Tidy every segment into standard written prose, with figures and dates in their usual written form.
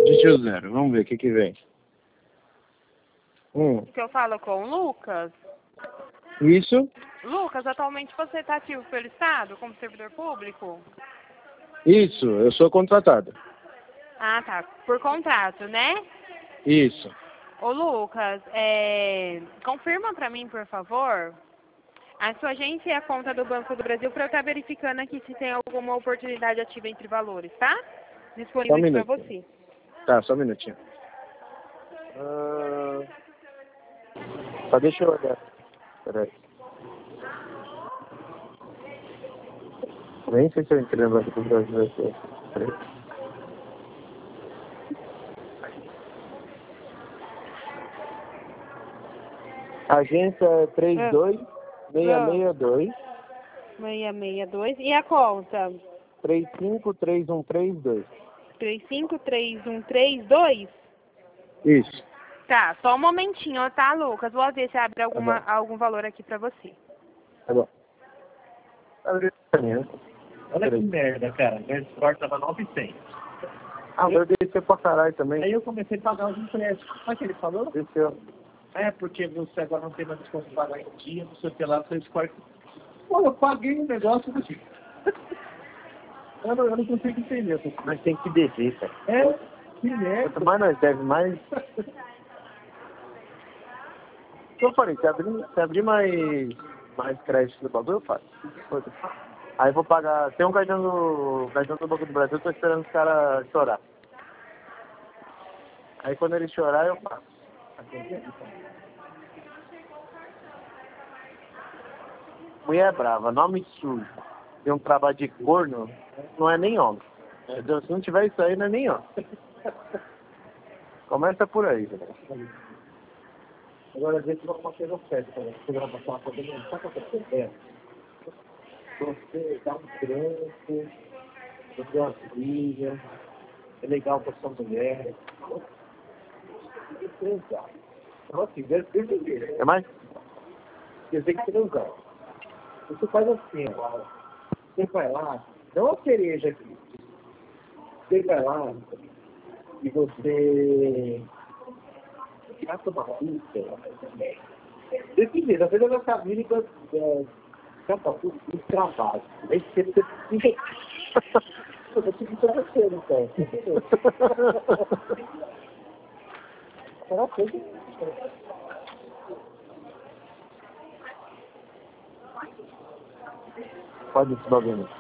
Digite o 0. Vamos ver o que vem. Que eu falo com o Lucas. Isso. Lucas, atualmente você está ativo pelo Estado como servidor público? Isso, eu sou contratado. Ah, tá. Por contrato, né? Isso. Ô, Lucas, confirma para mim, por favor, a sua agência e a conta do Banco do Brasil para eu estar verificando aqui se tem alguma oportunidade ativa entre valores, tá? Disponível aqui para você. Tá, só um minutinho. Só deixa eu olhar. Peraí. Nem sei se eu entrei no Banco do Brasil aqui. Peraí. Agência é 32662. 662. E a conta? 353132. 353132? Isso. Tá, só um momentinho, tá, Lucas? Vou ver se abre algum valor aqui pra você. Tá bom. Olha que merda, cara. Meu Discord tava 900. Eu desceu pra caralho também. Aí eu comecei a pagar os empréstimos. Sabe o que ele falou? Desceu. Porque você agora não tem mais desconto de pagar em dia, não sei o que lá, seu Discord. Pô, eu paguei um negócio do tipo. Eu não consigo entender. Mas tem que dever, cara. Que merda. Quanto mais nós deve, mais... Eu falei, se abrir mais crédito do bagulho, eu faço. Aí eu vou pagar... Tem um cartão do Banco do Brasil, eu tô esperando os caras chorar. Aí quando ele chorar, eu faço. Mulher brava, nome sujo. Tem um trabalho de corno, não é nem homem. Então, se não tiver isso aí, não é nem homem. Começa por aí, velho. Agora, às vezes, uma coisa oferta, você vai passar uma coisa, não sabe o que você Você dá um tranco, você dá uma briga, é legal pra sua mulher. Então, assim, deve ver. É mais? Você tem que transar. Você faz assim, ó. Você vai lá, dá uma cereja aqui. Você vai lá e você gasta uma pizza. Desse jeito, às vezes a nossa vida canta tudo travado. Aí você fica. Eu tive que você, então. Será que Pode esse bagulho.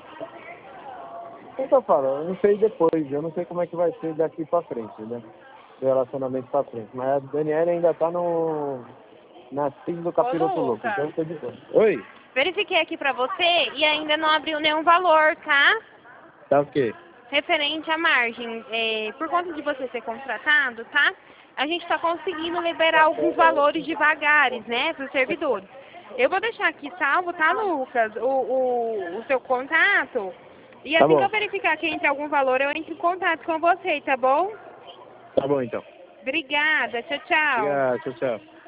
Eu tô falando, eu não sei depois, eu não sei como é que vai ser daqui pra frente, né? Do relacionamento pra frente. Mas a Daniela ainda tá na crise do capiroto louco, então eu tô de boa. Oi? Verifiquei aqui pra você e ainda não abriu nenhum valor, tá? Tá o quê? Referente à margem. Por conta de você ser contratado, tá? A gente tá conseguindo liberar alguns valores devagares, né, pros servidores. Eu vou deixar aqui salvo, tá, Lucas, o seu contato. E assim que eu verificar que entre algum valor, eu entro em contato com você, tá bom? Tá bom, então. Obrigada, tchau, tchau. Obrigado, tchau, tchau.